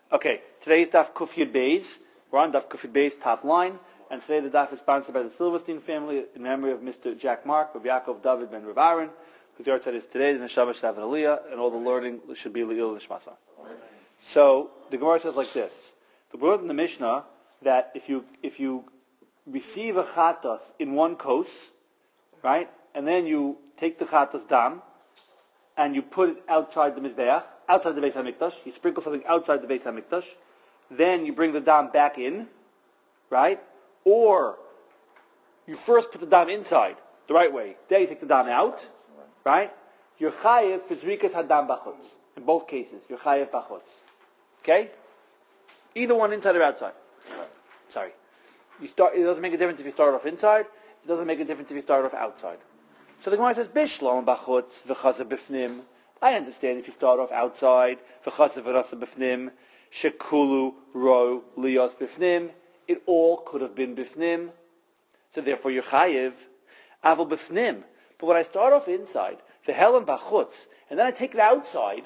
Okay, today's Daf Kuf Yud Beis. We're on Daf Kuf Yud Beis, top line, and today the Daf is sponsored by the Silverstein family in memory of Mr. Jack Mark, Rabbi Yaakov David ben Rav Aaron, whose yard is today, the Neshama Shtav and Aliyah, and all the learning should be Le'il Nishmasa. So the Gemara says like this: the word in the Mishnah that if you receive a chatas in one kos, right, and then you take the chatas dam and you put it outside the mizbeach, outside the Beis HaMikdash, you sprinkle something outside the Beis HaMikdash, then you bring the dam back in, right? Or you first put the dam inside, the right way, then you take the dam out, right? You're chayev for zrikas hadam bachutz. In both cases, you're chayev bachutz. Okay? Either one, inside or outside. Sorry. It doesn't make a difference if you start off inside, it doesn't make a difference if you start off outside. So the Gemara says, Bishlom bachutz v'chaza b'fnim. I understand if you start off outside, v'chaza v'rasa b'fnim, shekulu ro liyos b'fnim, it all could have been b'fnim. So therefore you're chayiv, avol b'fnim. But when I start off inside, v'helam bachutz, and then I take it outside,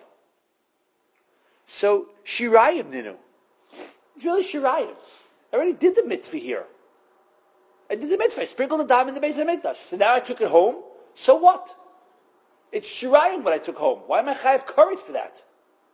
so shirayim ninu. It's really shirayim. I already did the mitzvah here. I did the mitzvah. I sprinkled the dam in the Beis HaMikdash. So now I took it home. So what? It's shirayim what I took home. Why am I chayav kares for that?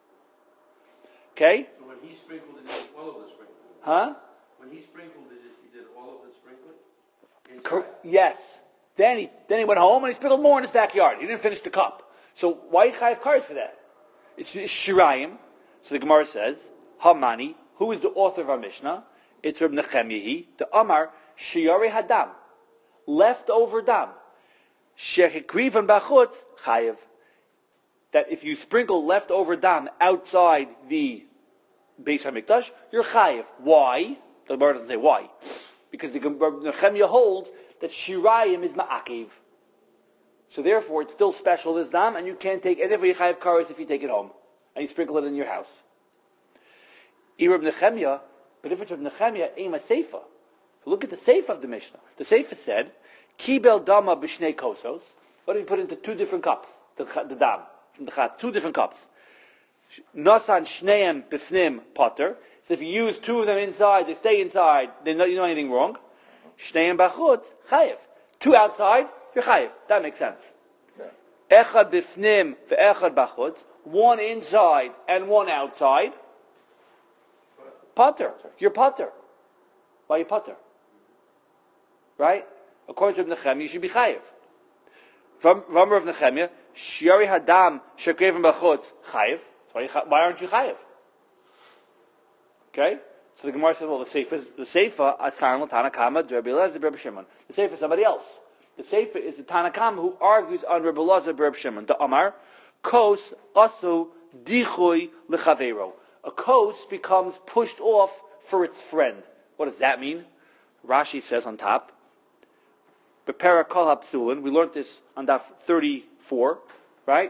Okay? So when he sprinkled it, he did all of the sprinkling. Huh? When he sprinkled it, he did all of the sprinkling? Yes. Then he went home and he sprinkled more in his backyard. He didn't finish the cup. So why chayav kares for that? It's shirayim. So the Gemara says, Hamani, who is the author of our Mishnah? It's Reb Nechemyahi, the Amar, Shiyari Hadam, leftover dam. Shechikrivan bachut chayev. That if you sprinkle leftover dam outside the Beis HaMikdash, you're chayev. Why? The Gemara doesn't say why. Because the Nechemya holds that shirayim is ma'akev. So therefore, it's still special, this dam, and you can't take it. Therefore, you chayev kares if you take it home and you sprinkle it in your house. Reb Nechemya, but if it's Reb Nechemya, ema seifa. Look at the seifa of the Mishnah. The seifa said, Kibel dama b'shnei kosos. What if you put it into two different cups? The dam from the chat, two different cups. Nasan shneim b'fnim potter. So if you use two of them inside, they stay inside. You don't do anything wrong. Shneim b'chut chayev. Two outside, you're chayev. That makes sense. Echad b'fnim ve'echad b'chut. One inside and one outside. Potter. You're potter. Why are you potter? Right? According to Reb Nechemya, you should be chayiv. From Rav Nechemya, Shiari Hadam Shekreven Bachutz chayiv. Why aren't you chayiv? Okay? So the Gemara says, well, the Seifa Asan Tanakama Rabbi Elazar Rabbi Shimon. The Seifa is somebody else. The Seifa is the Tanakama who argues on Rabbi Elazar Rabbi Shimon. The Amar Kos Asu Dichui Lechavero. A kos becomes pushed off for its friend. What does that mean? Rashi says on top, Bepera Kol HaPsulin, we learned this on Daf 34, right?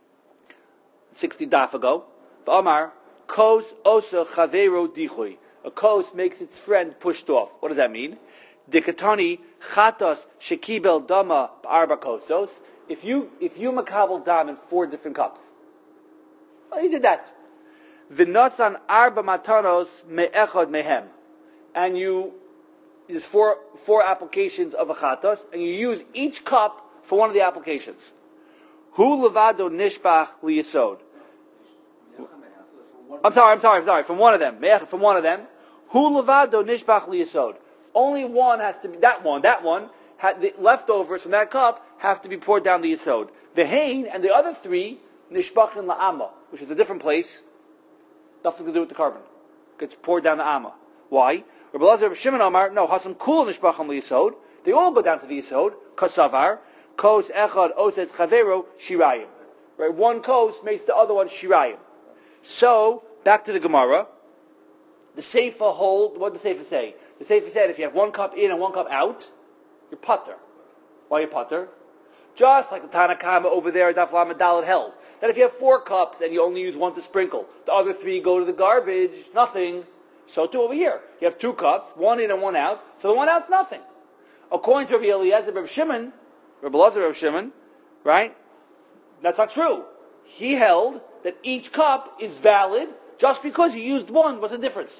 60 Daf ago. V'amar, Kos Osa Chavero Dichui. A kos makes its friend pushed off. What does that mean? Dikatani Chatos Shekibel Dama Arba Kosos. If you makabel dam in 4 different cups. Well, he did that. V'nosan arba matanos me'echad mehem. And there's four applications of a chatos, and you use each cup for one of the applications. Hu levado nishbach liyasod. I'm sorry. From one of them. From one of them. Hu levado nishbach liyasod. Only one has to be, that one, the leftovers from that cup have to be poured down the yasod. The hain and the other 3, nishbachin la'ama, which is a different place, nothing to do with the carbon. Gets poured down the amma. Why? Rabbi Elazar Rabbi Shimon Amar, no, hasam kul nishbacham liyasod. They all go down to the yasod. Kosavar, kos echad osetz chavero shirayim. Right, one kos makes the other one shirayim. So back to the Gemara. The Seifa hold. What did the Seifa say? The Seifa said if you have 1 cup in and 1 cup out, you're putter. Why are you putter? Just like the Tanakama over there at Daf Lamed Daled held that if you have 4 cups and you only use 1 to sprinkle, the other 3 go to the garbage, nothing. So too over here. You have 2 cups, 1 in and 1 out, so the 1 out's nothing. According to Rabbi Eliezer Rabbi Shimon, Rabbi Elazar Rabbi Shimon, right? That's not true. He held that each cup is valid Just because you used one, what's the difference?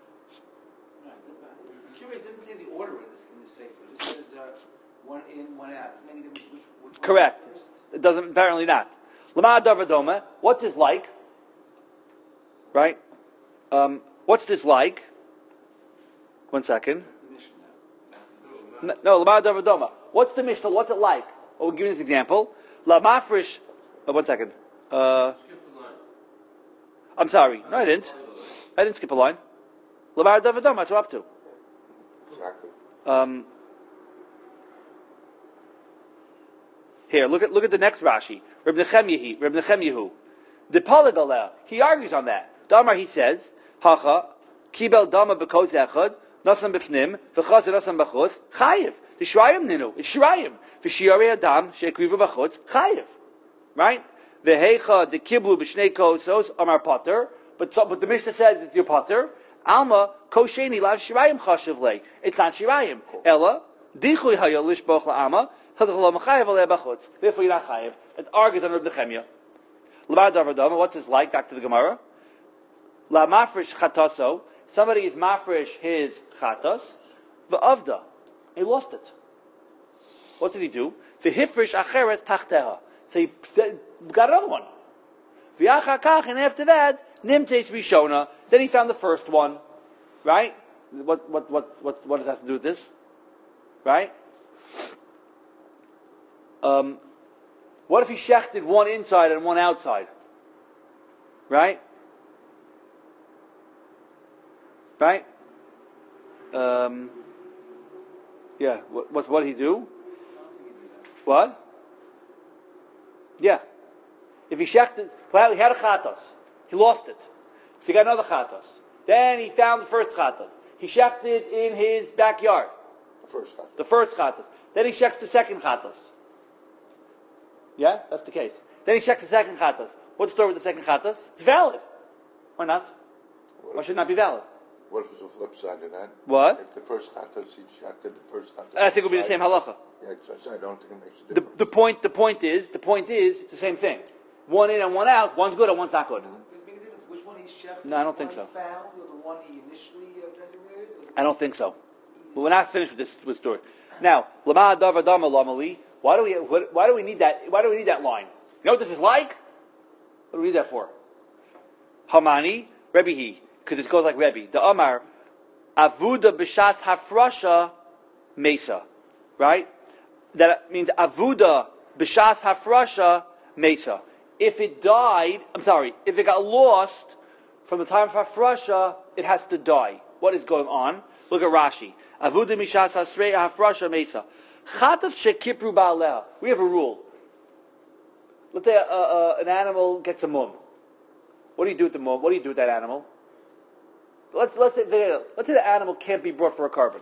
I'm curious, it doesn't say the order in this Sefer. It just says one in, one out. Doesn't make any difference which Correct. one is first. It doesn't, apparently not. Lama davar doma. What's this like? Right? What's this like? 1 second. The Mishnah. No, Lama davar doma. What's the Mishnah? What's it like? We'll give you this example. La mafresh. 1 second. Skip the line. I'm sorry. No, I didn't. I didn't skip a line. Lama davar doma. That's what I'm up to. Exactly. Here, look at the next Rashi. Reb Nechem Yehu. The Palagaleh, he argues on that. Damar, he says, Hacha, Kibel Dama Bekot Echad, Nasam Bifnim, V'chaz Nasam Bachutz, Chayiv. The Shrayim Ninu, it's Shrayim. V'Shiyari Adam, Shekrivu Bachutz, Chayiv. Right? V'Hecha, the Kiblu B'Shnei Kosos, Amar Potter, but the Mishnah said that you're Potter, Alma, Kosheni, Lav Shirayim Chashiv Lei. It's not Shirayim. Ella, Dichui Haya Lishboch La'ama, Therefore, you're not chayiv. It argues on Reb Nechemia. L'mar davar doma. What's this like? Back to the Gemara. La mafresh chataso. Somebody is mafresh his chatas. V'avda. He lost it. What did he do? V'hifresh acheret tachteha. So he got another one. V'achar kach, and after that, nimtes rishona. Then he found the first one. Right? What does that have to do with this? Right? What if he shechted one inside and one outside? Right? Right? Yeah. What did he do? What? Yeah. If he shechted, well, he had a chatas. He lost it. So he got another chatas. Then he found the first chatas. He shechted in his backyard. The first chatas. Then he checks the second chatas. Yeah, that's the case. Then he checks the second chatas. What's the story with the second chatas? It's valid. Why not? Why should it not be valid? What if there's a flip side to that? What? If the first chatos, he shafted the first chatos. I think it would be the same halacha. Yeah, I don't think it makes a difference. The point is, it's the same thing. One in and one out. One's good and one's not good. Does it make a difference which one he shechted? No, I don't think so. Found, or the one he initially designated? I don't think so. But we're not finished with this story. Now, Lama Davar Dama Lamali. Why do we need that? Why do we need that line? You know what this is like? What do we need that for? Hamani, Rebbe he, because it goes like Rebbe. The Amar, Avuda b'shas hafrasha mesa, right? That means Avuda b'shas hafrasha mesa. If it got lost from the time of hafrasha, it has to die. What is going on? Look at Rashi. Avuda mishas hasrei hafrasha mesa. Chatas shekipru ba'aleha. We have a rule. Let's say an animal gets a mum. What do you do with the mum? What do you do with that animal? Let's say the animal can't be brought for a carbon.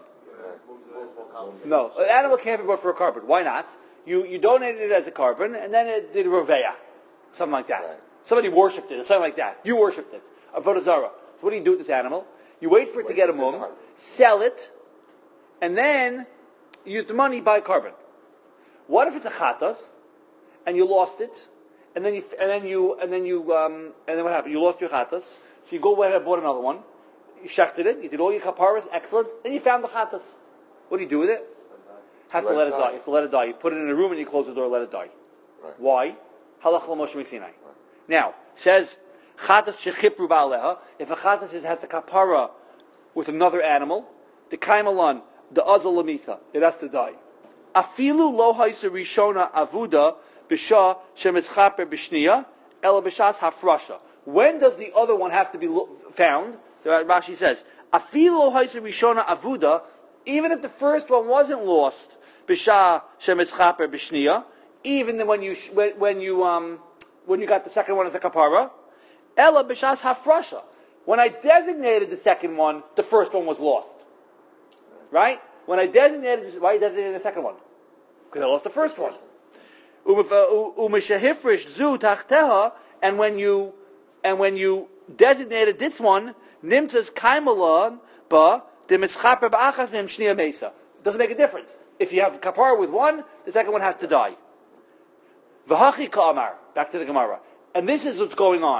No, an animal can't be brought for a carbon. Why not? You donated it as a carbon, and then it did roveya, something like that. Right. Somebody worshipped it, or something like that. You worshipped it, avodah zarah. So what do you do with this animal? You wait for it to get a mum, sell it, and then you use the money buy carbon. What if it's a chatas, and you lost it, and then what happened? You lost your chatas, so you go ahead and bought another one. You shechted it, you did all your kaparas, excellent. Then you found the chatas. What do you do with it? Have to let it die. You have to let it die. You put it in a room and you close the door, let it die. Right. Why? Halach l'Moshe Sinai. Right. Now, says chatas shechipru ba'aleha. If a chatas has a kapara with another animal, the kaimalan, the azal lamisa, it has to die. Afilu lo haisa rishona avuda b'shah shemitzchaper b'shniya ela b'shas hafrasha. When does the other one have to be found? Rashi says, Afilu lo haisa rishona avuda. Even if the first one wasn't lost, b'shah shemitzchaper b'shniya, even when you got the second one as a kapara, ela b'shas hafrasha. When I designated the second one, the first one was lost. Right? When I designated this, why are you designating the second one? Because I lost the first one. Umeshahifrish zu tachteha, and when you designated this one, nimtzas kaimalon ba demischaper ba'achas mem shniya mesa. It doesn't make a difference. If you have kapara with one, the second one has to die. V'hachi ka'amar. Back to the Gemara. And this is what's going on.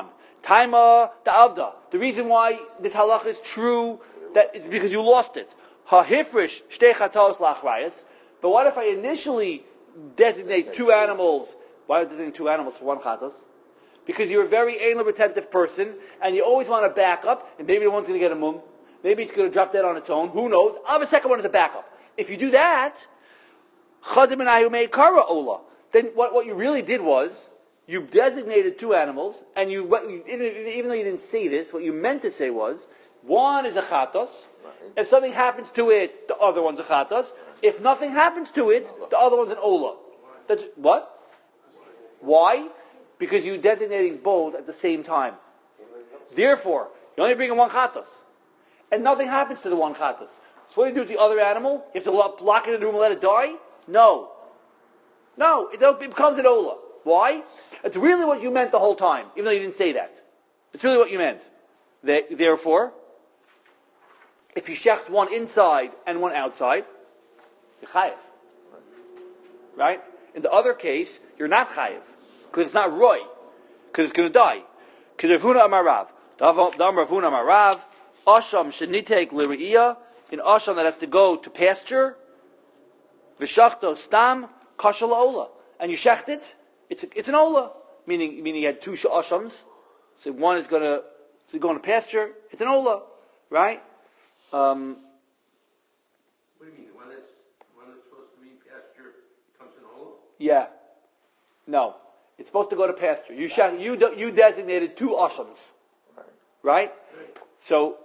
Taima da'avda. The reason why this halacha is true that is because you lost it. Ha'hifrish shtei chatos la'achrayas. But what if I initially designate two animals? Why would I designate two animals for one chatos? Because you're a very anal retentive person, and you always want to back up, and maybe the one's going to get a mum. Maybe it's going to drop dead on its own. Who knows? I'll have a second one as a backup. If you do that, chadim and ayu mei kara ola. Then what you really did was, you designated two animals, and even though you didn't say this, what you meant to say was, one is a chatos. Right. If something happens to it, the other one's a chatos. If nothing happens to it, the other one's an ola. That's what? Why? Because you're designating both at the same time. Therefore, you only bring in one chatos. And nothing happens to the one chatos. So what do you do with the other animal? You have to lock it in the room and let it die? No. No, it becomes an ola. Why? It's really what you meant the whole time, even though you didn't say that. It's really what you meant. Therefore, if you shecht one inside and one outside, you're chayiv. Right? In the other case, you're not chayiv. Because it's not roy. Because it's going to die. Because Ravuna Amarav. Dam Ravuna Amarav. Asham shenitek liriyah. In asham that has to go to pasture. V'shachto stam kashal ola. And you shecht it. It's an ola. Meaning you had two ashams. So one is going to pasture. It's an ola. Right? What do you mean? When it's supposed to be pasture comes in whole? Yeah. No. It's supposed to go to pasture. You designated two ashams. Right? So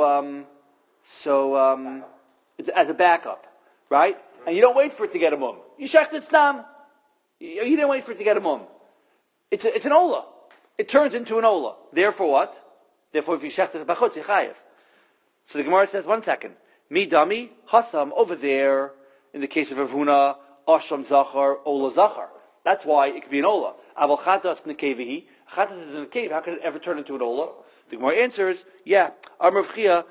it's as a backup. Right? And you don't wait for it to get a mum. You shechted it stam. You didn't wait for it to get a mum. It's an ola. It turns into an ola. Therefore what? Therefore if you shechted it bachutz, you chayev. So the Gemara says, 1 second. Mi dami, hasam, over there, in the case of Ravuna, asham zachar, ola zachar. That's why it could be an ola. Aval chatas nekevihi. Chatas is in a cave. How could it ever turn into an ola? The Gemara answers, yeah. Amar V'chia,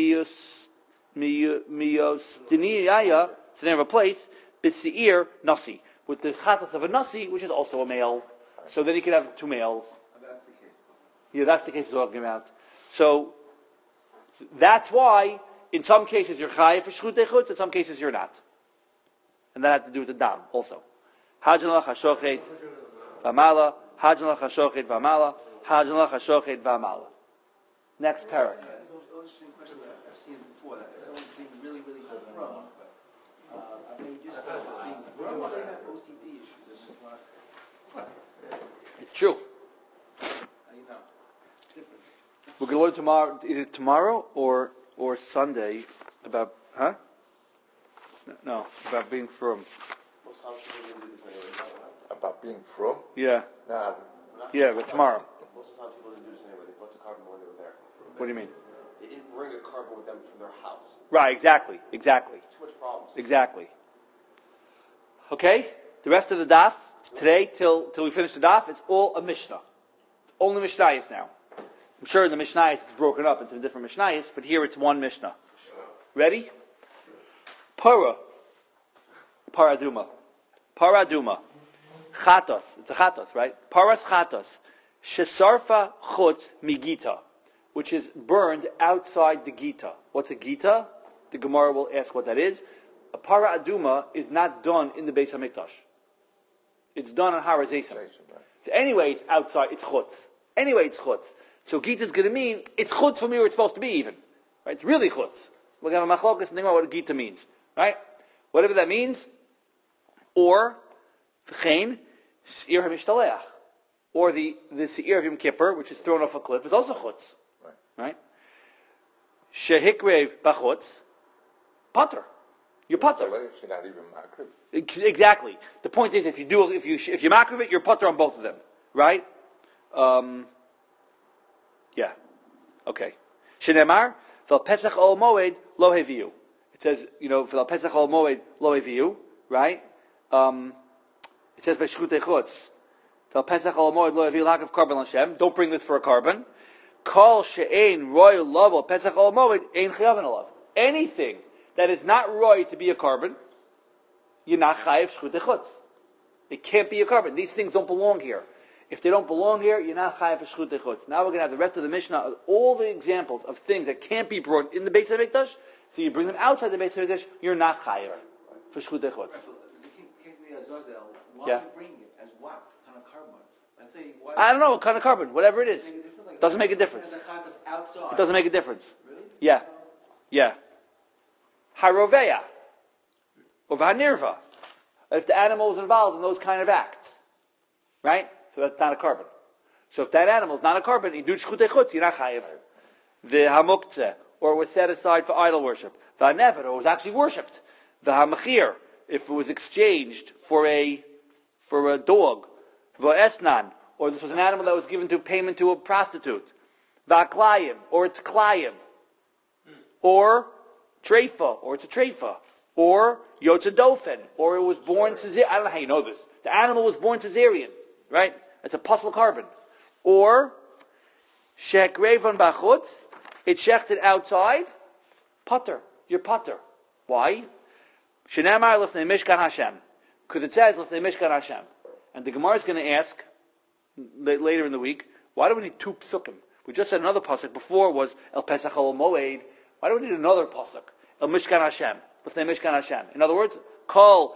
miyostiniyaya, it's the name of a place, b'si'ir nasi. With the chatas of a nasi, which is also a male. So then you can have two males. That's the case. Yeah, that's the case we're talking about. So, that's why, in some cases you're chayiv for shchutei chutz, in some cases you're not. And that had to do with the dam also. Hajan lach hashochet v'amala, hajan lach hashochet v'amala, hajan lach hashochet v'amala. Next parak. It's an interesting question that I've seen before. That someone's being really, really from. I mean, just being from, or they have OCD issues. They just want It's true. you know, difference. We're going to learn tomorrow, either tomorrow or Sunday about, huh? No, about being from. About being from? Yeah. Nah, Yeah, but tomorrow. Most of the time people didn't do this anyway. They brought the carbon when they were there. What do you mean? They didn't bring a carbon with them from their house. Right, exactly. Too much problems. Exactly. Okay? The rest of the daf, today, till we finish the daf, it's all a Mishnah. Only Mishnayos now. I'm sure in the Mishnayos it's broken up into different Mishnayos, but here it's one Mishnah. Ready? Paraduma. Chatos. It's a chatos, right? Paras chatos. Shesarfa chutz migita, which is burned outside the gita. What's a gita? The Gemara will ask what that is. A para aduma is not done in the Beis Hamikdash. It's done on Har HaZeisim. So anyway, it's outside. It's chutz. So gita is going to mean it's chutz from where it's supposed to be. Even right? It's really chutz. We're going to have a machlokas and think about what a gita means, right? Whatever that means, or v'chein seir hamishtalech, or the seir of Yom Kippur, which is thrown off a cliff, is also chutz, right? Shehikrev bachutz, pater. You're pater. You're not even makriv. Exactly. The point is, if you makriv it, you're pater on both of them, right? Yeah. Okay. Shenemar vel pesach ol moed lo heviu. It says, vel pesach ol moed lo heviu, right? It says by shchutei chutz, vel pesach ol moed lo heviu lakav carbon Hashem. Don't bring this for a carbon. Kol she'ein roy lavo pesach ol moed ein chayavin alav. Anything that is not roy to be a carbon, you're not chayav shchutei chutz. It can't be a carbon. These things don't belong here. If they don't belong here, you're not chayav for shchutei chutz. Now we're going to have the rest of the Mishnah of all the examples of things that can't be brought in the Beis HaMikdash. So you bring them outside the Beis HaMikdash, you're not chayav for shchutei chutz. The case of the Azazel, why Yeah. are you bringing it as what kind of carbon? Let's say why. I don't know what kind of carbon, whatever it is. Doesn't make a difference. As a chayvus outside. It doesn't make a difference. Really? Yeah. Yeah. Haroveya. Or Vanirva. If the animal is involved in those kind of acts. Right? So that's not a carbon. So if that animal is not a carbon, you do shchutei chutz, you're not chayiv. The hamuktzeh, or was set aside for idol worship. The hanever, or was actually worshipped. The hamachir, if it was exchanged for a dog. The esnan, or this was an animal that was given to payment to a prostitute. The aklayim, or it's klayim. Or treifa, or it's a treifa. Or yotzadofen, or it was born Caesarean. I don't know how you know this. The animal was born Caesarean, right? It's a puzzle carbon. Or shekrevon bachutz, it's shechted outside. Putter, you're putter. Why? Shenamar lefnei mishkan Hashem, because it says lefnei mishkan Hashem. And the Gemara is going to ask later in the week, why do we need two psukim? We just said another pasuk. Before was El Pesach Ol Moed. Why do we need another pasuk? El Mishkan Hashem. Lefnei Mishkan Hashem. In other words, call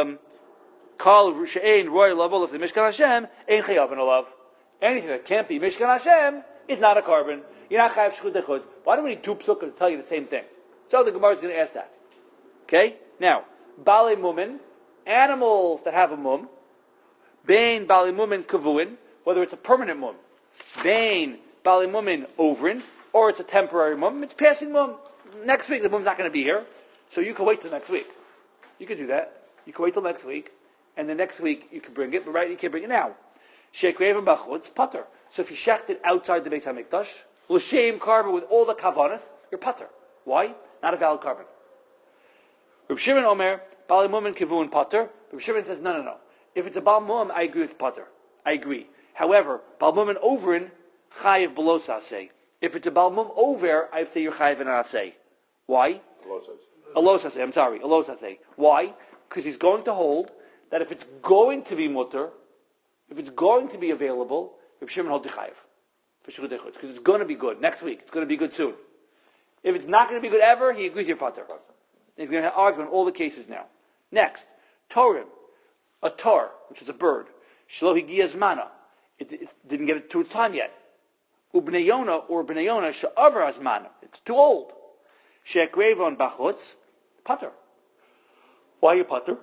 she'ein roy lavo lefnei Mishkan Hashem ein chayav olav. Anything that can't be Mishkan Hashem is not a carbon. You're not chayav shchutei chutz. Why do we need two psukim to tell you the same thing? So the Gemara is going to ask that. Okay? Now, Bale Mumin, animals that have a mum, Bain Bale Mumin Kavuin, whether it's a permanent mum, Bain Bale Mumin Overin, or it's a temporary mum, it's passing mum. Next week the mum's not going to be here, so you can wait till next week. You can do that. You can wait till next week, and the next week you can bring it, but you can't bring it now. Sheikh Raven Bachutz, putter. So if you shecht it outside the Beis HaMikdash, l'shem carbon with all the kavanas, you're putter. Why? Not a valid carbon. Reb Shimon Omer, Bali Mumin Kivun Putter. Reb Shimon says, no. If it's a Bal Mum, I agree with Putter. I agree. However, Bal Mumin Overin, Chayiv Below Saseh. If it's a Bal Mum Over, I say you're Chayiv in Aseh. Why? Alo Saseh. Why? Because he's going to hold that if it's going to be Mutter, if it's going to be available, Reb Shimon holds the Chayiv. Because it's going to be good. Next week. It's going to be good soon. If it's not going to be good ever, he agrees with your Putter. He's going to argue in all the cases now. Next, Torim, a tor, which is a bird. Shelo higia zmana, it didn't get it to its time yet. Ubneyona or bneyona she'avar hazmana, it's too old. She'ekrevon bachutz, putter. Why you putter?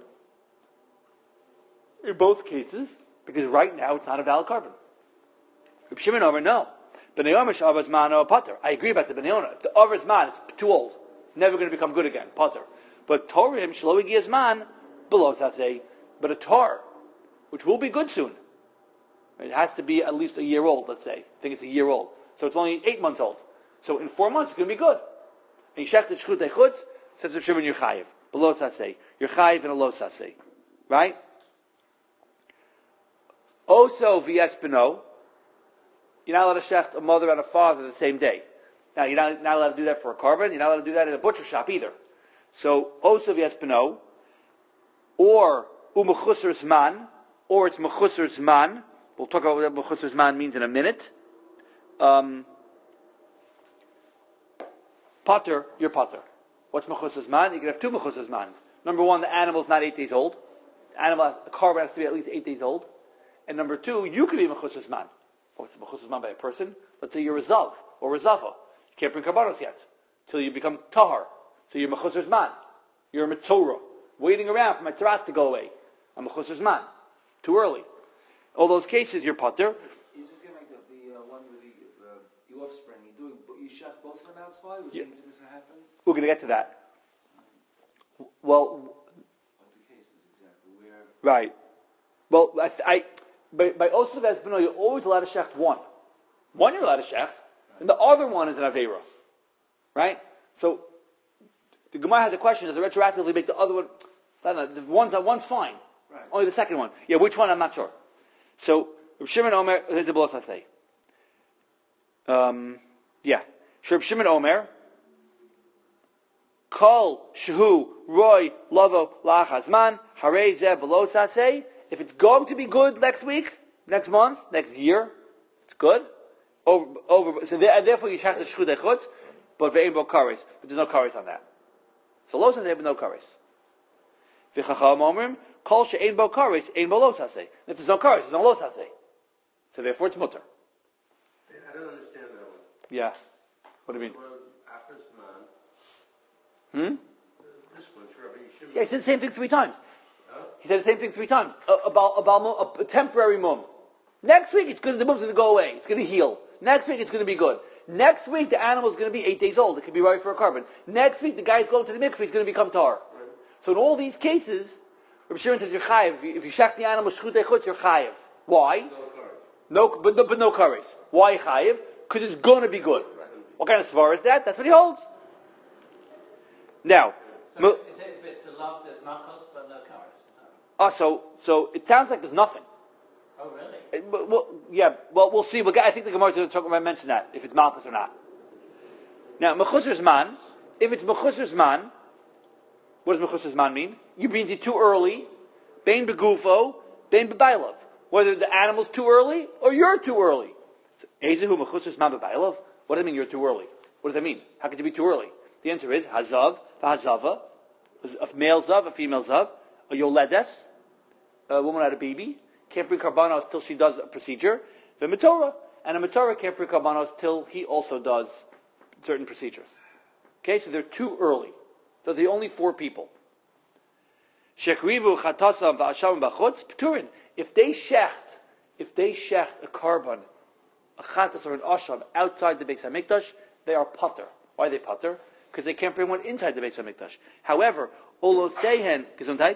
In both cases, because right now it's not a valid carbon. Reb Shimon Omer, no. Bneyona she'avar hazmana putter. I agree about the bneyona. If the avar zman is too old, never going to become good again, putter. But Torim, Shelo higia zman, below Tatzei, but a tar, which will be good soon. It has to be at least a year old, let's say. I think it's a year old. So it's only 8 months old. So in 4 months, it's going to be good. And Yishech Shchutei Chutz says Reb Shimon, you're chayiv. Below Tatzei. You're chayiv and a low Tatzei. Right? Also, v'yes beno, you're not allowed to shecht a mother and a father the same day. Now, you're not allowed to do that for a carbon. You're not allowed to do that in a butcher shop either. So, also v'yes beno, or umechusar zman, or it's mechusar zman. We'll talk about what mechusar zman means in a minute. Potter, you're potter. What's mechusar zman? You can have two mechusar zmans. Number one, the animal's not 8 days old. A carbon has to be at least 8 days old. And number two, you could be mechusar zman. What's mechusar zman by a person? Let's say you're a zav or a zava. You can't bring karbanos yet till you become tahar. So you're mechusar zman. You're a mitzorah, waiting around for my teras to go away. I'm mechusar zman. Too early. All those cases, you're potter. You just get like the one with the offspring. You shut both of them outside? Was dangerous that happens? We're going to get to that. Well, What the case is exactly where? right. Well, by Osav Esbeno, you're always allowed to shecht one. One you're allowed to shecht, and the other one is an Aveira. Right? So, the Gemara has a question, does it retroactively make the other one? I don't know, the one's fine. Right. Only the second one. Yeah, which one? I'm not sure. So, Reb Shimon Omer, here's the blow say. Yeah. Reb Shimon Omer, Kol Shehu Roy Lavo Lachazman Harei Zeh Below Saseh. If it's going to be good next week, next month, next year, it's good. Therefore you shach the shchut echutz, but ve'ein bo kares. But there's no kares on that. So lo saseh, but no kares. V'chacham omrim, kol she'ein bo kares, ein bo lo saseh. If there's no kares, there's no lo saseh. So therefore it's mutter. I don't understand that one. Yeah. What do you mean? Well, After's man. This one, sure, but you shouldn't. Yeah, he said the same thing 3 times. He said the same thing 3 times. About a temporary mum. Next week, the mum's going to go away. It's going to heal. Next week, it's going to be good. Next week, the animal's going to be 8 days old. It could be right for a carbon. Next week, the guy's going to the mikveh. He's going to become tar. Right. So in all these cases, Rabbi Shimon says you're chayiv. If you shach the animal shchut echutz, you're chayiv. Why? But no kares. Why chayiv? Because it's going to be good. What kind of svar is that? That's what he holds. Now, So if it's a love, there's makos, but no kares. So it sounds like there's nothing. Oh, really? Well, we'll see. I think the Gemara is going to talk about mention that if it's malchus or not. Now, mechusar zman. If it's mechusar zman, what does mechusar zman mean? You mean too early, bein begufo, bein bebailov. Whether the animal's too early or you're too early. Ezehu mechusar zman bebailov. What does it mean you're too early? What does that mean? How could you be too early? The answer is hazav, v'hazava, a male zav, a female zav, a yoledes, a woman had a baby. Can't bring karbanos till she does a procedure. The Matorah. And a Matorah can't bring karbanos till he also does certain procedures. Okay, so they're too early. So they're the only 4 people. Shekrivu chatasam v'asham b'chutz p'turin. If they shecht a karban, a chatas or an asham outside the Beis HaMikdash, they are pater. Why are they pater? Because they can't bring one inside the Beis HaMikdash. However, olosehen, gesundheit,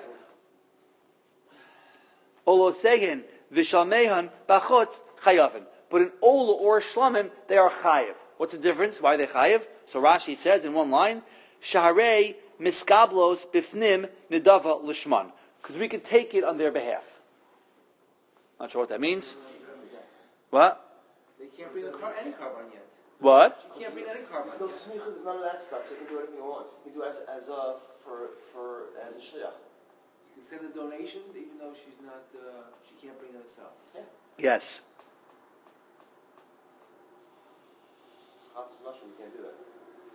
olosehen v'shalmehan b'chutz chayavin. But in ola or shlamim, they are chayiv. What's the difference? Why are they chayiv? So Rashi says in one line, shaharei miskablos bifnim nidava lishman. Because we can take it on their behalf. Not sure what that means. What? They can't bring any carbon yet. What? She can't bring any carbon There's no yet. smicha, there's none of that stuff, so you can do anything you want. You can do as a shliach. You can send a donation even though she's not, she can't bring it herself. Yeah. Yes. Chatzis nashim, you can't do that.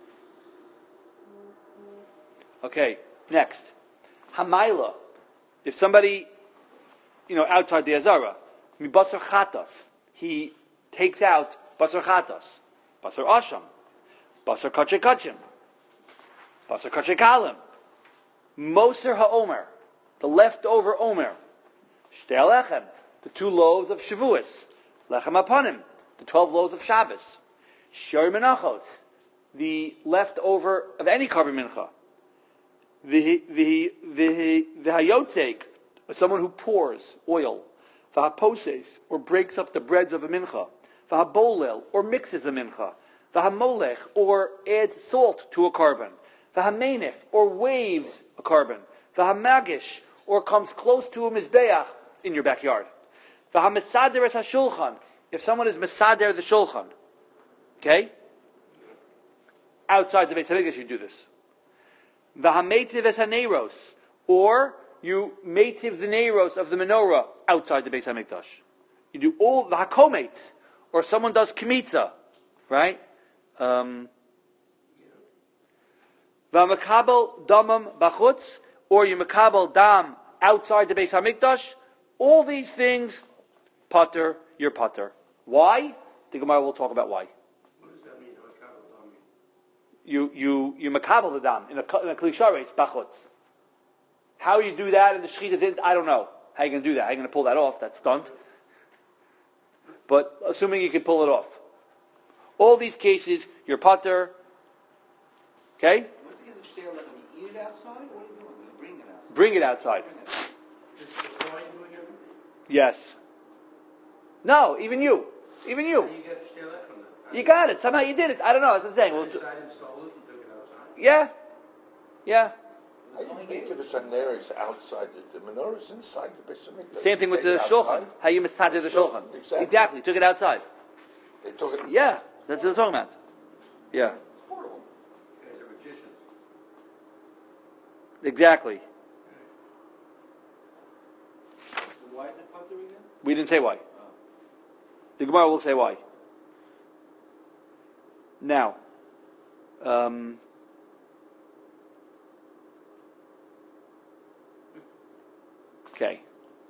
Okay, next. Hamaila. If somebody, outside the Azara, basar chatas, he takes out basar chatas, basar asham, basar kachay kachim, basar kachay kalim, moser ha'omer, the leftover omer, shtei lechem, the 2 loaves of Shavuos, lechem apanim, the 12 loaves of Shabbos, shor menachos, the leftover of any carbon mincha, the hayotek, someone who pours oil, v'haposes, or breaks up the breads of a mincha, v'habolel, or mixes a mincha, v'hamolech, or adds salt to a carbon, v'hamenif, or waves a carbon, v'hamagish, or comes close to a mizbeach in your backyard, v'hamisader es hashulchan, if someone is misader the shulchan, okay, outside the Beis HaMikdash you do this. V'hametiv es haneros, or you metiv the neros of the menorah outside the Beis HaMikdash. You do all the hakomates, or someone does kmitza, right? V'makabel damam bachutz, or you makabel dam outside the Beis HaMikdash. All these things, pater, you're pater. Why? The Gemara will talk about why. What does that mean? You makabel the dam in a kli sharetz bachutz. How you do that in the shechita's I don't know. How you going to do that? How you going to pull that off? That's stunt. But assuming you can pull it off. All these cases, you're pater. Okay? What's the case of shtei lechem? You eat it outside? What are you doing? You bring it outside. Bring it outside. Is the Kohen doing everything? Yes. No, even you. Even How you. do you get shtei lechem then? You got it. Somehow you did it. I don't know. That's what I'm saying. Well, Inside install it and took it outside. yeah. Yeah. How you make the menorahs outside the menorahs inside the Beis HaMikdash? Same thing with the Take it shulchan. outside? How you misader the shulchan. Exactly. Took it outside. They took it. Yeah. That's what I'm talking about. Yeah. Horrible. You guys are magicians. Exactly. Why is it pater again? We didn't say why. The Gemara will say why. Now, okay.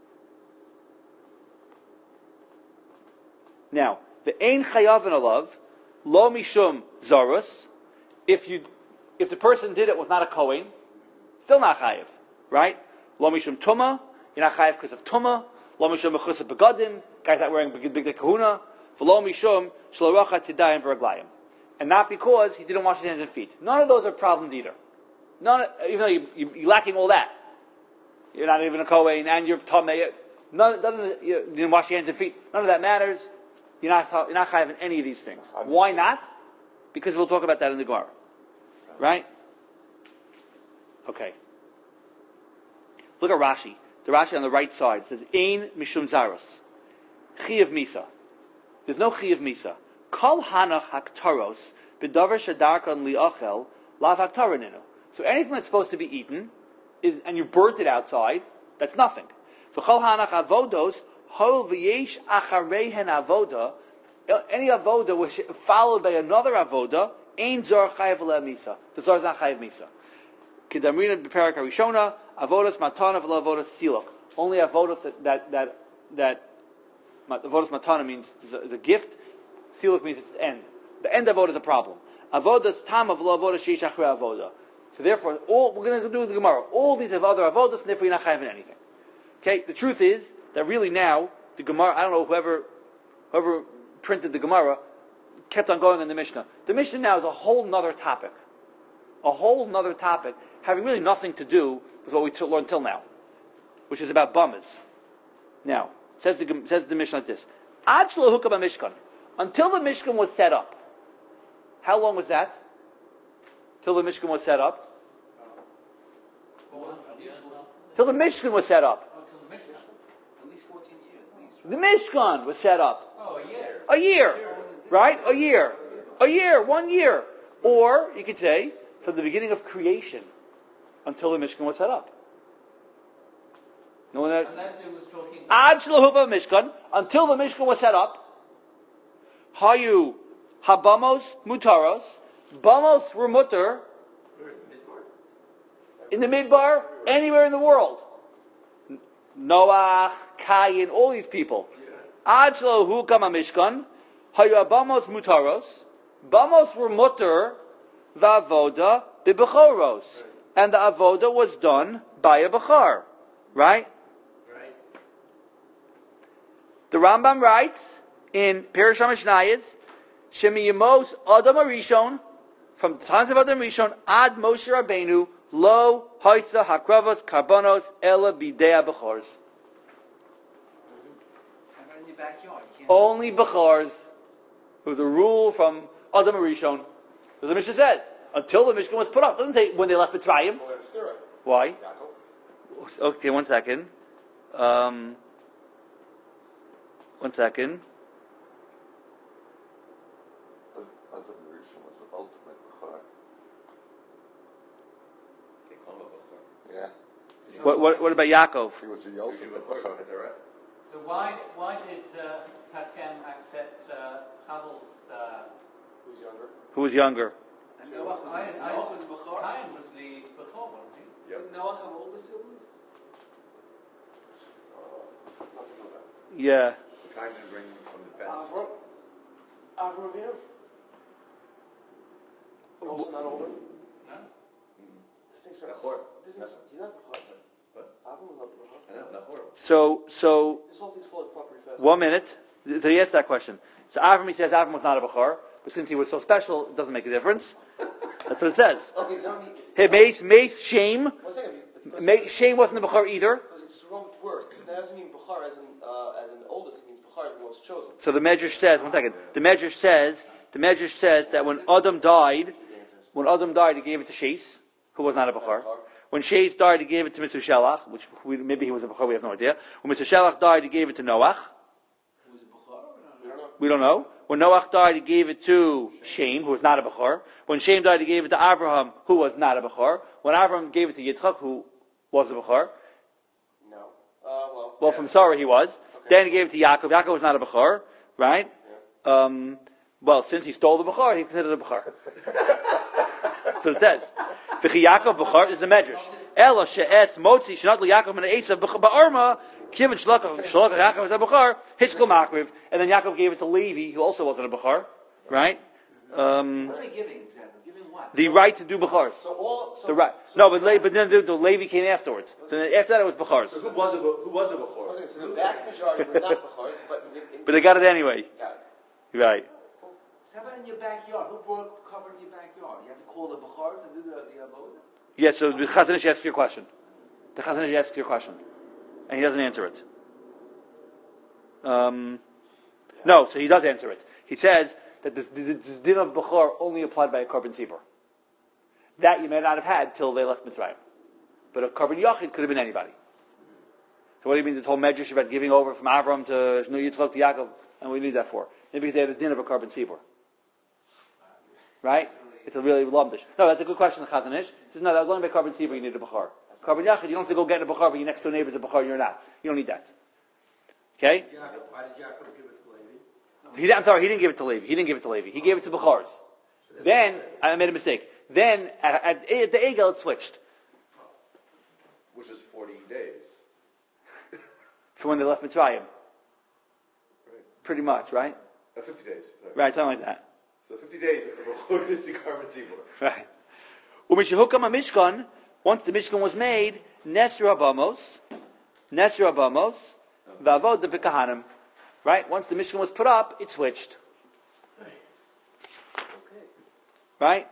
Now, the ein chayavin alav lo mishum zarus. If the person did it was not a kohen, still not chayiv, right? Lo mishum tuma, you're not chayiv because of tuma. Lo mishum mechusah begadim, guys not wearing big kahuna. V'lo mishum shlo rocha tidayim v'raglayim, and not because he didn't wash his hands and feet. None of those are problems either. Even though you're lacking all that, you're not even a kohen and you're tamei. You didn't wash your hands and feet. None of that matters. You're not chayiv in any of these things. Why not? Because we'll talk about that in the Gemara. Right? Okay. Look at Rashi. The Rashi on the right side says, Ein mishum zaros. Chi of misa. There's no chi of misa. Kol hanach haktaros b'davar shadarkan li'achel lav haktaraninu. So anything that's supposed to be eaten, and you burnt it outside, that's nothing. V'chol hanach avodos hol v'yesh acharehen avoda. Any avoda which followed by another avoda, ein zor chayav le'misa. The zor is not chayav misa. Kedamrina b'perak harishona, avodas matana v'lo avodas silach. Only avodas that avodas matana means is a gift. Silach means it's the end. The end avoda is a problem. Avodas tam v'lo avodas sheish achrei avoda. So therefore, all we're going to do with the Gemara. All these have other avodas, and therefore you're not chayav in anything. Okay. The truth is that really now the Gemara. I don't know whoever printed the Gemara kept on going in the Mishnah. The Mishnah now is a whole nother topic. A whole nother topic having really nothing to do with what we learned until now, which is about bummers. Now, says the Mishnah like this. Ad shelo hukam HaMishkan. Until the Mishkan was set up. How long was that? Till the Mishkan was set up? Till the Mishkan was set up. At least 14 years. The Mishkan was set up. Oh, a year. A year. Right? A year. 1 year. Or, you could say, from the beginning of creation until the Mishkan was set up. No one that, Unless it was talking... Ad shelo hukam Mishkan, until the Mishkan was set up, hayu habamos mutaros, bamos were mutter in the midbar, anywhere in the world. Noach, Cain, all these people. Ad shelo hukam Mishkan, hayu habamos mutaros, bamos were mutter, v'avoda b'bechoros, and the avoda was done by a bechor, right? Right. The Rambam writes in Perush HaMishnayos, Shemiyamos Adam Arishon, from the times of Adam Rishon, Ad Moshe Rabbeinu, Lo Hoitza Hakravos Karbonos Ela Bidei Bechors. And in your backyard, you can't. Only Bechors. It was a rule from Adam Arishon. As the Mishnah says, until the Mishkan was put up. It doesn't say when they left Mitzrayim. Why? Okay, 1 second. 1 second. Adam Rishon was the ultimate bechor. They call him a bechor. Yeah, What about Yaakov? he was the ultimate bechor. So why did Hashem accept Havel's... Who's younger? Who was younger? And Noach was a Bechor. Cain was the Bechor, wasn't he? Yep. Did Noach have older siblings? Nothing to know about. Yeah. Kind of bring from the best. Avram Avinu? Also not older? No? This thing's Nahor. He's not Bechor. What? Avram was not Bechor. I know, Nahor. So This whole thing's falling apart pretty fast. 1 minute. So he asked that question. So he says Avram was not a Bechor, but since he was so special, it doesn't make a difference. That's what it says. Okay, so Hey, Mace, Shame. 1 second. Shame wasn't the Bechor either. Because it's the wrong word. That doesn't mean Bechor as an oldest. It means Bechor as the most chosen. So the Medrash says, 1 second. The Medrash says that when Adam died, he gave it to Shais, who was not a Bechor. When Shais died, he gave it to Mr. Shelach, which maybe he was a Bechor, we have no idea. When Mr. Shelach died, he gave it to Noach. Who was a Bechor? We don't know. We don't know. When Noach died, he gave it to Shem, who was not a Bechor. When Shem died, he gave it to Avraham, who was not a Bechor. When Avraham gave it to Yitzchak, who was a Bechor. No. Well, from Sarah he was. Okay. Then he gave it to Yaakov. Yaakov was not a Bechor. right? Well, since he stole the Bechor, he's considered a Bechor. That's what it says. V'chi Yaakov Bechor is a medrash. Ela she'es motzi shenat Yaakov min Esav ba'arma kivin shlokach Yaakov is a Bechor hiskol makriv, and then Yaakov gave it to Levi, who also wasn't a Bechor, right? What are they giving exactly? Giving what? The right to do Bechors. The right. No, but then the Levi came afterwards. So then after that, it was Bechors. So who was a Bechor? So the vast majority were not Bechor, But they got it anyway. Right. So how about in your backyard? Who brought cover in your backyard? You have to call the Bechor to do the avodah? Yeah, so the Chazon Ish asks your question. The Chazon Ish asks your question. And he doesn't answer it. No, so he does answer it. He says that this din of Bechor only applied by a Korban Tzibur. That you may not have had till they left Mitzrayim. But a Korban Yachid could have been anybody. So what do you mean this whole medrash about giving over from Avram to Yitzchak to Yaakov? And we need that for? Maybe because they had a din of a Korban Tzibur. Right? It's a really lumdish. No, that's a good question, the Chazon Ish. He says, no, that was only by Korban Tzibur you need a Bechor. Korban Yachid, you don't have to go get a Bechor, but your next door neighbor's a Bechor, you're not. You don't need that. Okay? Why did Yaakov give it to Levi? I'm sorry, he didn't give it to Levi. He gave it to Bechors. Then, I made a mistake. Then, at the Egel, it switched. Which is 40 days. For when they left Mitzrayim. Right. Pretty much, right? 50 days. Sorry. Right, something like that. So 50 days before the Korban Tzibur. Right. Umishahukam HaMishkan, once the Mishkan was made, Nesra Abamos, Vavod the Bekahanim. Right? Once the Mishkan was put up, it switched. Right?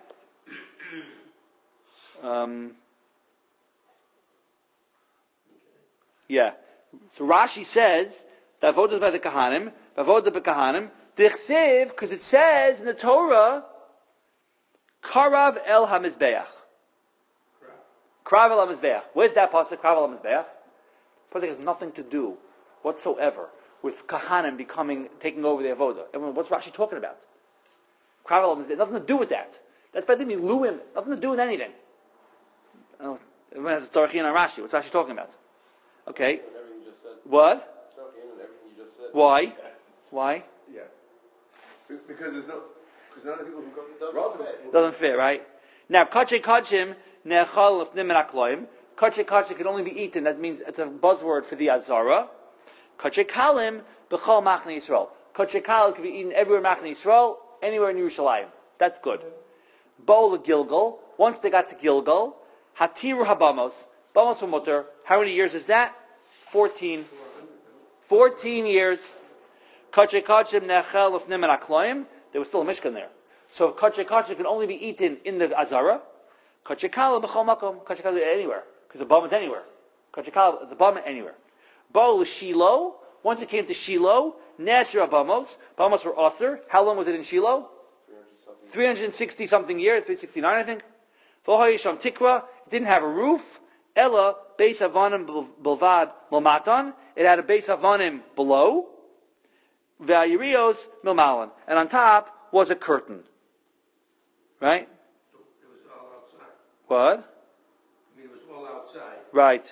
Yeah. So Rashi says that Vavod is by the Kahanim, Vavod the Bekahanim, Dichsiv, because it says in the Torah, Karav El HaMizbeach. Karav El HaMizbeach. Where's that pasuk? Karav El HaMizbeach. Pasuk has nothing to do whatsoever with Kahanim taking over the Avodah. Everyone, what's Rashi talking about? Karav El HaMizbeach. Nothing to do with that. That's by the Miluim. Nothing to do with anything. Everyone has a Tzarech on Rashi. What's Rashi talking about? Okay. What? Why? Why? Yeah. Because none of the people who go to the Doesn't fit, right? Now, kache kachim ne'echal lefnim min hakloim. Kache kache can only be eaten. That means it's a buzzword for the azara. Kache kalim b'chol machne Yisrael. Kache kalim can be eaten everywhere in machne Yisrael, anywhere in Yerushalayim. That's good. Bo Gilgal. Once they got to Gilgal, hatiru habamos. Bamos for mutter. How many years is that? 14 years. Kache kachim ne'echal lefnim min hakloim. There was still a Mishkan there. So kache kache can only be eaten in the Azara. Kache kala b'chol makom. Kache kala anywhere. Because the bum is anywhere. Kache kala is the bum anywhere. Bo Shiloh. Once it came to Shiloh, Nasir Bamos. Bamos were Aser. How long was it in Shiloh? 360 something years. 369 I think. V'hoyisham Tikra. It didn't have a roof. Ella Beis Avanim Bilvad Milmatan. It had a Beis Avanim below. V'ayirios Milmalan. And on top was a curtain. Right? It was all outside. What? I mean, it was all outside. Right.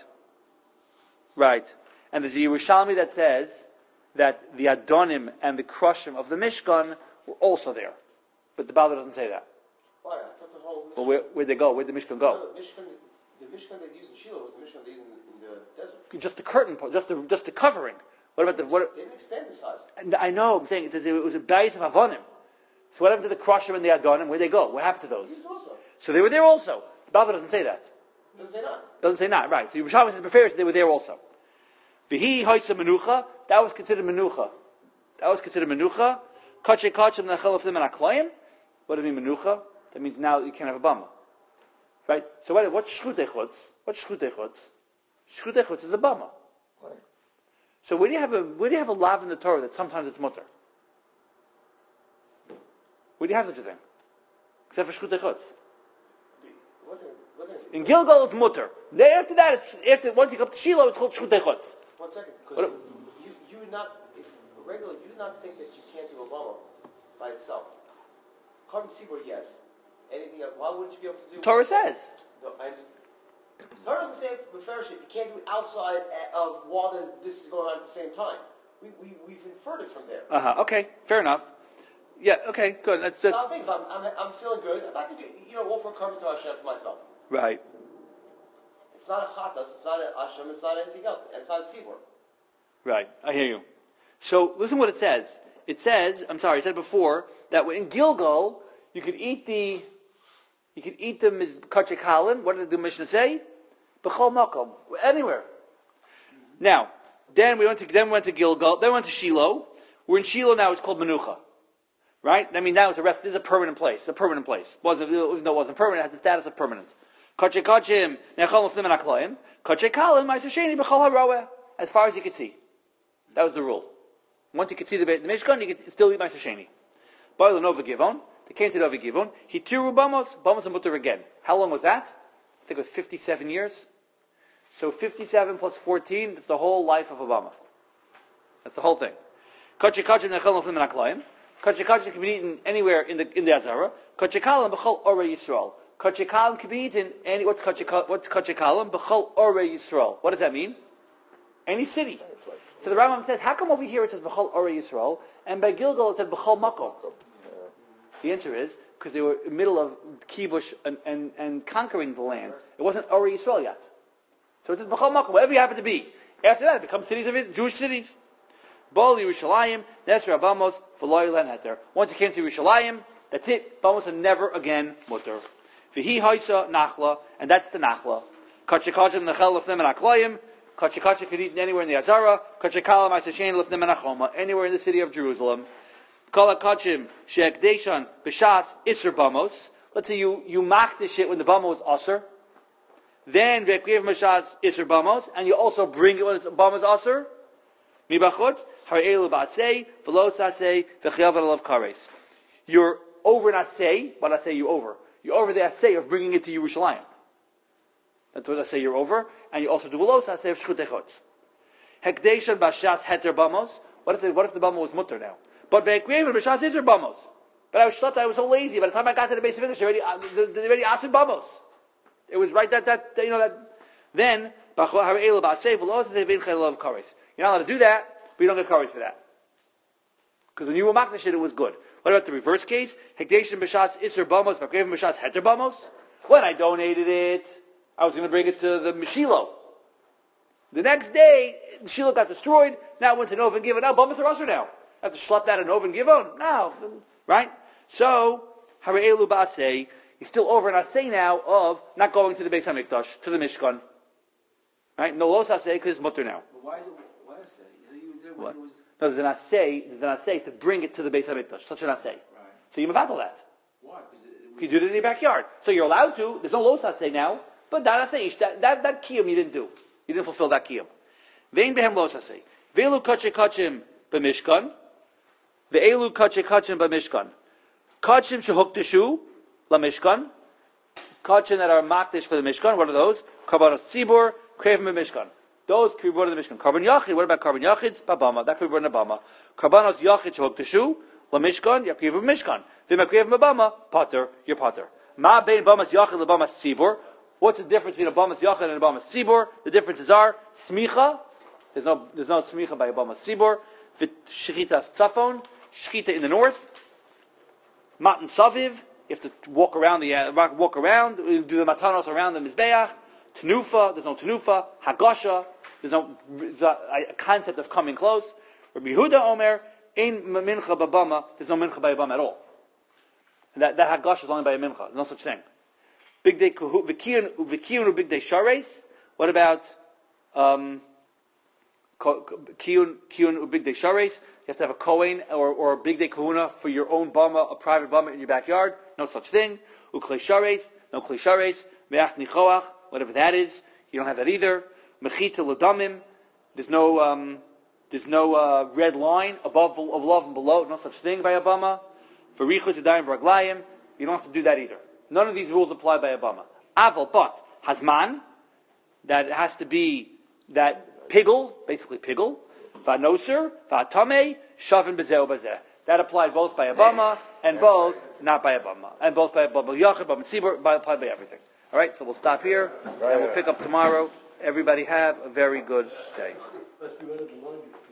And there's a Yerushalmi that says that the Adonim and the Krushim of the Mishkan were also there. But the Bible doesn't say that. Why? I thought the whole Mishkan... Well, where'd they go? Where'd the Mishkan go? The Mishkan they used in Shiloh was the Mishkan they used in the desert. Just the curtain, just the covering. What about the... They didn't expand the size. I know, I'm saying it was a base of Avonim. So what happened to the Krushim and the Adonim? Where'd they go? What happened to those? So they were there also. The Bible doesn't say that. Doesn't say not, right. So Yerushalmi says Beferish, they were there also. V'hi hoysa menucha, that was considered menucha. Kache kachim nechel of them and aklayim. What does it mean menucha? That means now you can't have a bama. Right? So what's shchutei chutz? Shchutei chutz is a bama. Right. So where do you have a lav in the Torah that sometimes it's mutter? Where do you have such a thing? Except for shchutei chutz. In Gilgal it's mutter. Then after that, once you come to Shiloh, it's called shchutei chutz. 1 second, because you would not think that you can't do a bama by itself. Korban Tzibur, yes. Anything else? Why wouldn't you be able to do? Torah says. No, Torah doesn't say with Pharisee you can't do it outside of while this is going on at the same time. we've inferred it from there. Okay, fair enough. Yeah, okay, good. That's So I'm thinking, I'm feeling good. I'm about to do, offer a carbon to Hashem for myself. right. It's not a chatas, it's not a Hashem, it's not anything else, and it's not a tzibur. Right, I hear you. So listen what it says. It says, it said before that in Gilgal you could eat the kachek halin. What did the Mishnah say? B'chol makom, anywhere. Now, then we went to Gilgal. Then we went to Shiloh. We're in Shiloh now. It's called Menucha, right? I mean, now it's a rest. This is a permanent place. It's a permanent place. Even though it wasn't permanent, it had the status of permanent. Kachek kachim nechol lefnim anaklayim. Kachek halin ma'aser sheni b'chol haroeh. As far as you could see, that was the rule. Once you could see the Mishkan, you could still eat ma'aser sheni. Boil Nova Givon. They came to Nova Givon. Hitiru bamos and mutter again. How long was that? I think it was 57 years. So 57 plus 14, that's the whole life of Obama. That's the whole thing. Kachikachim nechel lefnim anaklayim. Kachikachim can be eaten anywhere in the Azara. Kachikalim b'chol orei Yisrael. Kachikalim can be eaten what's kachikalim? B'chol orei Yisrael. What does that mean? Any city. So the Rambam says, how come over here it says b'chol orei Yisrael, and by Gilgal it said b'chol makom? The answer is because they were in the middle of kibush and conquering the land. It wasn't orei Yisrael yet. So it says b'chol makom, wherever you happen to be. After that, it becomes cities of Jewish cities. Bol Yerushalayim, Nesra Bamos, V'lo Yilen Heter. Once you came to Yerushalayim, that's it. Bamos are never again mutter. V'hi Haisa Nachla, and that's the Nachla. Kachikachim Nechel Lefnim and Aklayim. Kachikachim could eat anywhere in the Azara. Kachikalam Asashen Lefnim and Achoma, anywhere in the city of Jerusalem. Kalakachim Sheekdeshan B'Shas Isser Bamos. Let's say you mock this shit when the Bamos was Aser. Then V'Ekriv Mashas Isser Bamos, and you also bring it when it's Bamos Aser. Mibachutz, Har'elu Ba'asei, V'lo Sasei, V'chiyav Alav Kares. You're over an Asei. What I say you over? You're over the Asei of bringing it to Yerushalayim. That's what I say you're over. And you also do V'lo Sasei of Shchut Echotz. Hekdeshan Bashas Heter Bamos. What if the Bamos was mutter now? But V'ekreim Bashas Heter Bamos. But I was so lazy. By the time I got to the base of English, they already asked Bamos. It was right that. Then, Har'elu Ba'asei, V'lo Sasei, V'chiyav Alav Kares. You're not allowed to do that, but you don't get courage for that. Because when you were mocked the shit, it was good. What about the reverse case? Hekdeshin b'shas isser bamos, v'akreivim b'shas heter bamos. When I donated it, I was going to bring it to the Shiloh. The next day, the Shiloh got destroyed. Now it went to Nov and Givon. Now bamos are usher now. I have to schlep that at Nov and Givon? No. Right? So, Har'elu ba'asei, he's still over an asei now of not going to the Beis HaMikdash, to the Mishkan. Right? No los asei because it's mutter now. But why is it? What? No, there's an assay to bring it to the Beis HaMikdash. Such an assay. Right. So you mevatel that. Why? You do it in your backyard. So you're allowed to. There's no los assay now. But that assay, that kiyum you didn't do. You didn't fulfill that kiyum. Vein behem los assay. Ve'elu kachim b'mishkan. Ve'elu kachim b'mishkan. Kachim shehukdeshu la-mishkan. Kachim that are makdish for the Mishkan. What are those? Karbanos tzibur, krevim b'mishkan. Those could be brought in the Mishkan. Carbon Yachid, what about Carbon Yachids? Babama, that could be brought in the Bama. Carbonos Yachid Shehukdeshu, La Mishkan, Yakiv Mishkan. V'Makriv Babama, Potter, you're Potter. Ma bein Bamas Yachid, La Bamas Sibur. What's the difference between a Bamas Yachid and a Bamas Sibur? The differences are Smicha, there's no Smicha by a Bamas Sibur. Shechita Tzafon, Shechita in the north. Matan Saviv, you have to walk around, do the Matanos around the Mizbeach. Tenufa, there's no Tenufa. Hagasha, there's a concept of coming close. Rabbi Yehuda Omer, Ein Mincha Babama, there's no Mincha by Babama at all. And that Hagasha is only by a Mincha, there's no such thing. Big Day Vikiyun Big Day Shares, what about Kiyun Big Day Shares? You have to have a Kohen or a Big Day Kahuna for your own Bama, a private Bama in your backyard, no such thing. Uklei Shares, no Klei Shares, Me'ach Nichoach, whatever that is, you don't have that either. Mechita l'damim, there's no red line above and below, no such thing by Obama. For richut yadayim v'raglayim, you don't have to do that either. None of these rules apply by Obama. Aval, but hazman, that has to be that pigul, basically pigul. Va'noser, va'tamei, shavin b'zeh b'zeh. That applied both by Obama and both not by Obama, and both by Obama Yachid, Obama Tzibur, applied by everything. All right, so we'll stop here, and we'll pick up tomorrow. Everybody have a very good day.